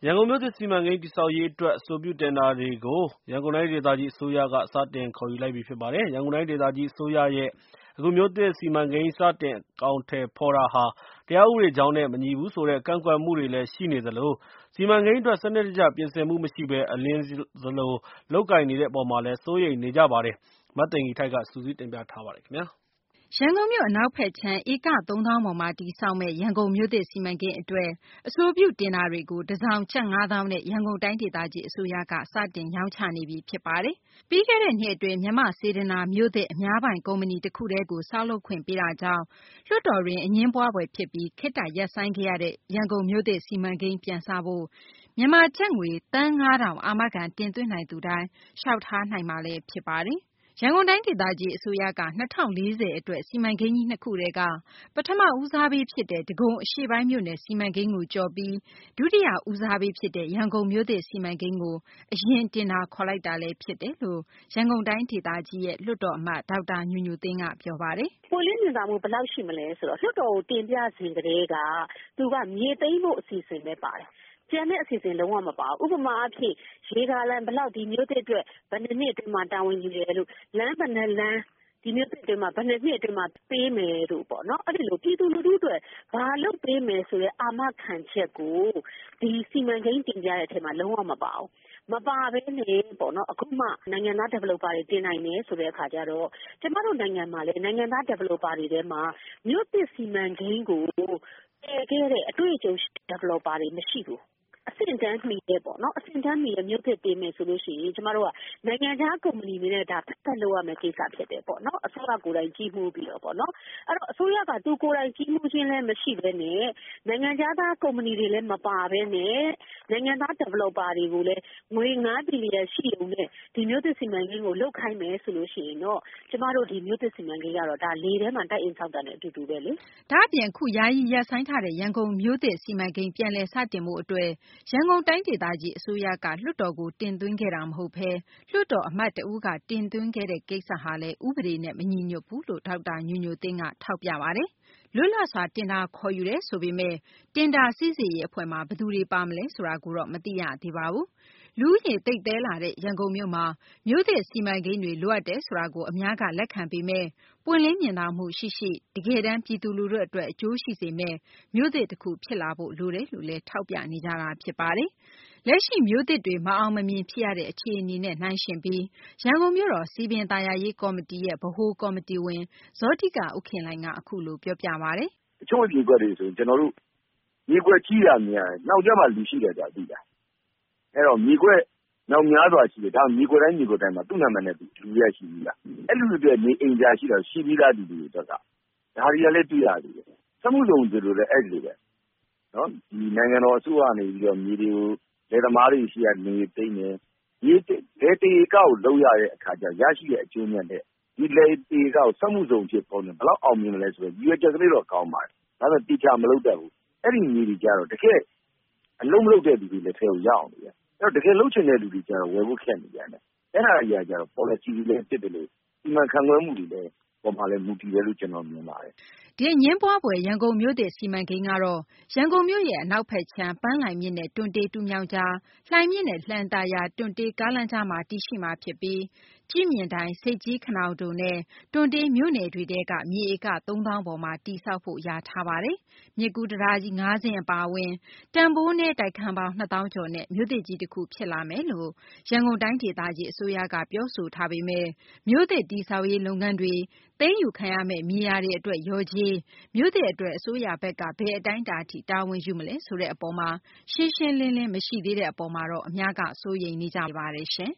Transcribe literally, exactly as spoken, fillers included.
ရန်ကုန်မြို့သစ်စီမံကိန်းတည်ဆောက်ရေးအတွက်အဆိုပြုတင်ဒါတွေကိုရန်ကုန်တိုင်းဒေသကြီးအစိုးရကစတင်ခေါ်ယူလိုက်ပြီဖြစ်ပါတယ်။ရန်ကုန်တိုင်းဒေသကြီးအစိုးရရဲ့အခုမြို့သစ်စီမံကိန်းစတင်အကောင်အထည်ဖော်တာဟာတရားဥပဒေကြောင်းနဲ့မညီဘူးဆိုတဲ့ကန့်ကွက်မှုတွေလည်းရှိနေသလိုစီမံကိန်းအတွက်စနစ်တကျပြင်ဆင်မှုမရှိဘဲအလင်းစလိုလုပ်ကိုင်နေတဲ့အပေါ်မှာလည်းစိုးရိမ်နေကြပါတယ်။မသိင်္ဂီထိုက်ကစုစည်းတင်ပြထားပါတယ်ခင်ဗျာ။ရန်ကုန်မြို့အနောက်ဘက်ခြမ်းဧကသုံးသောင်းပေါ်မှာတည်ဆောက်မယ့်ရန်ကုန်မြို့သစ်စီမံကိန်းအတွက်အဆိုပြုတင်ဒါတွေကိုတစောင်ကျပ်ငါးသောင်းနဲ့ရန်ကုန်တိုင်းဒေသကြီးအစိုးရကစတင်ရောင်းချနေပြီဖြစ်ပါတယ်။ပြီးခဲ့တဲ့နှစ်အတွင်းမြန်မာစေတနာမြို့သစ်အများပိုင်ကုမ္ပဏီတစ်ခုတည်းကိုဆောက်လုပ်ခွင့်ပေးတာကြောင့်လွှတ်တော်တွင်အငင်းပွားပွဲဖြစ်ပြီးခေတ္တရပ်ဆိုင်းခဲ့ရတဲ့ရန်ကုန်မြို့သစ်စီမံကိန်းပြန်စဖို့မြန်မာကျပ်ငွေသန်းငါးထောင်အာမခံတင်သွင်းနိုင်သူတိုင်းလျှောက်ထားနိုင်မှာလည်းဖြစ်ပါတယ်။ရန်ကုန်တိုင်းဒေသကြီးအစိုးရက၂၀၄၀အတွက်စီမံကိန်းကြီးနှစ်ခုထဲကပထမဦးစားပေးဖြစ်တဲ့ဒဂုံအရှေ့ပိုင်းမြို့နယ်စီမံကိန်းကိုကျော်ပြီးဒုတိယဦးစားပေးဖြစ်တဲ့ရန်ကုန်မြို့သစ်စီမံကိန်းကိုအရင်တင်ဒါခေါ်လိုက်တာလည်းဖြစ်တယ်လို့ရန်ကုန်တိုင်းဒေသကြီးရဲ့လွှတ်တော်အမတ်ဒေါက်တာညိုညိုသိန်းကပြောပါတယ်။ပွင့်လင်းမြင်သာမှုဘယ်လောက်ရှိမလဲဆိုတော့လွှတ်တော်ကိုတင်ပြစဉ်ကတည်းကသူကမြေသိမ်းဖို့အစီအစဉ်ပဲပါတယ်။ကျန်တဲ့အစီအစဉ်လုံးဝမပါဘူး။ဥပမာအဖြစ်ရေကားလမ်းဘယ်လောက်ဒီမျိုးသစ်အတွက်ဘယ်နှစ်နှစ်အတွင်းမှာတာဝန်ယူတယ်လို့လမ်းဘယ်နှလမ်းဒီမျိုးသစ်အတွင်းမှာဘယ်နှစ်နှစ်အတွင်းမှာပေးမယ်လို့ပေါ့နော်အဲ့ဒီလိုပြည်သူလူထုအတွက်ဘာလုပ်ပေးမယ်ဆိုတဲ့အာမခံချက်ကိုဒီစီမံကိန်းတင်ပြတဲ့အထက်မှာလုံးဝမပါဘူးမပါဘဲနဲ့ပေါ့နော်အခုမှနိုင်ငံသား developer တွေတင်နိုင်တယ်ဆိုတဲ့အခါကျတော့ကျမတို့နိုင်ငံမှာလည်းနိုင်ငံသား developer တွေထဲမှာမြို့သစ်စီမံကိန်းကိုတည်ခဲ့တဲ့အတွေ့အကြုံ developer တွေမရှိဘူးအဆင့်တန်းမှီတဲ့ပေါ့နော်အဆင့်တန်းမှီတဲ့မြို့သစ်တင်မယ်ဆိုလို့ရှိရင်ကျမတို့ကနိုင်ငံခြားကုမ္ပဏီတွေနဲ့ဒါဖက်ဖက်လုပ်ရမယ့်ကိစ္စဖြစ်တယ်ပေါ့နော်အစိုးရကိုယ်တိုင်ကြီးမှုပြီးတော့ပေါ့နော်အဲ့တော့အစိုးရကသူကိုယ်တိုင်ကြီးမှုချင်းလည်းမရှိဘဲနဲ့နိုင်ငံခြားသားကုမ္ပဏီတွေလည်းမပါဘဲနဲ့နိုင်ငံသား developer တွေကိုလည်းငွေငါးဘီလီယံရှိုံနဲ့ဒီမြို့သစ်စီမံကိန်းကိုလုပ်ခိုင်းမယ်ဆိုလို့ရှိရင်တော့ကျမတို့ဒီမြို့သစ်စီမံကိန်းကတော့ဒါလေထဲမှာတိုက်အင်ဆောက်တာနဲ့အတူတူပဲလေဒါအပြင်ခုယာယီရပ်ဆိုင်းထားတဲ့ရန်ကုန်မြို့သစ်စီမံကိန်းပြန်လည်စတင်မှုအတွက်ရန်ကုန်တိုင်းဒေသကြီးအစိုးရကလွှတ်တော်ကိုတင်သွင်းခဲ့တာမဟုတ်ဘဲလွှတ်တော်အမတ်တဦးကတင်သွင်းခဲ့တဲ့ကိစ္စဟာလည်းဥပဒေနဲ့မညီညွတ်ဘူးလို့ဒေါက်တာညိုညိုသိန်းကထောက်ပြပါတယ်။လွတ်လပ်စွာတင်ဒါခေါ်ယူတယ်ဆိုပေမဲ့တင်ဒါစိစစ်ရေးအဖွဲ့မှာဘယ်သူတွေပါမလဲဆိုတာကိုတော့မသိရသေးပါဘူး။လူဦးရေသိပ်သည်းလာတဲ့ရန်ကုန်မြို့မှာမြို့သစ်စီမံကိန်းတွေလိုအပ်တယ်ဆိုတာကိုအများကလက်ခံပေမဲ့ပွင့်လင်းမြင်သာမှုရှိရှိတကယ်တမ်းပြည်သူလူထုအတွက်အကျိုးရှိစေမယ့်မြို့သစ်တစ်ခုဖြစ်လာဖို့လိုတယ်လို့လည်းထောက်ပြနေကြတာဖြစ်ပါတယ်။လက်ရှိမြို့သစ်တွေမအောင်မမြင်ဖြစ်ရတဲ့အခြေအနေနဲ့နှိုင်းယှဉ်ပြီးရန်ကုန်မြို့တော်စီပင်သာယာရေးကော်မတီရဲ့ဗဟိုကော်မတီဝင်ဇောတိကဥက္ခင်လိုင်ကအခုလိုပြောပြပါတယ်။တချို့မြေကွက်တွေဆိုရင်ကျွန်တော်တို့မြေကွက်ကြီးရမြန်နောက်ကျမှလူရှိတယ်ကြာသိတာ။အဲ့တော့မြေကွက်နောက်များစွာရှိတယ်ဒါမြေကွက်တိုင်းမြေကွက်တိုင်းမှာသူ့နာမည်နဲ့လူရရှိပြီလား။အဲ့လူတွေနေအိမ်ကြာရှိတော့ရှိပြီးသားလူတွေတော့ဒါတွေကလည်းတွေ့ရသေးတယ်။စမှုလုံးတွေလိုလည်းအဲ့လိုပဲ။နော်ဒီနိုင်ငံတော်အစိုးရနေပြီးတော့မြေတွေကိုလေသမားတွေရှိရနေသိနေဒီလေတေကောက်လောက်ရတဲ့အခါကျရရှိတဲ့အကျိုးမြတ်တဲ့ဒီလေတေကောက်စမှုစုံဖြစ်ပုံနဲ့ဘယ်လောက်အောင်မြင်မလဲဆိုတော့ဒီရချက်ကလေးတော့ကောင်းပါတယ်ဒါပေမဲ့တိကျမလုပ်တတ်ဘူးအဲ့ဒီမြေတွေကြတော့တကယ်အလုံးမလုပ်တဲ့လူတွေလည်းထဲကိုရအောင်လေအဲ့တော့တကယ်လုပ်ချင်တဲ့လူတွေကြတော့ဝယ်ဖို့ခက်နေကြတယ်အဲ့ဒါအရာကြတော့ policy တွေလည်းဖြစ်တယ်လို့ဒီမှာခံွယ်မှုတွေလည်းပေါ်မှာလည်းမူတည်တယ်လို့ကျွန်တော်မြင်ပါတယ်ဒီငင်းပွားပွဲရန်ကုန်မြို့သစ်စီမံကိန်းကတော့ရန်ကုန်မြို့ရဲ့အနောက်ဘက်ခြမ်းပန်းလှိုင်မြစ်နဲ့တွန်တေးတူးမြောင်းကြားလှိုင်မြစ်နဲ့လှန်တာယာတွန်တေးကားလမ်းကြားမှာတည်ရှိမှာဖြစ်ပြီးကြည်မြင့်တိုင်းစိတ်ကြီးခနောင်တုံနဲ့တွန်တေးမြို့နယ်တွေတဲကမြေဧကသုံးသောင်းပေါ်မှာတည်ဆောက်ဖို့ရာထားပါတယ်မြစ်ကူးတရားကြီးငါးစင်းအပါအဝင်တန်ဖိုးနဲ့တိုက်ခန်းပေါင်းနှစ်သောင်းကျော်နဲ့မြို့သစ်ကြီးတစ်ခုဖြစ်လာမယ်လို့ရန်ကုန်တိုင်းဒေသကြီးအစိုးရကပြောဆိုထားပေမဲ့မြို့သစ်တည်ဆောက်ရေးလုပ်ငန်းတွေသိမ်းယူခံရမယ့်မြေယာတွေအတွက်ရော်ကြီးမြို့သစ်အတွက်အစိုးရဘက်ကဘယ်အတိုင်းအတာအထိတာဝန်ယူမလဲဆိုတဲ့အပေါ်မှာရှင်းရှင်းလင်းလင်းမရှိသေးတဲ့အပေါ်မှာတော့အများကစိုးရိမ်နေကြပါတယ်ရှင်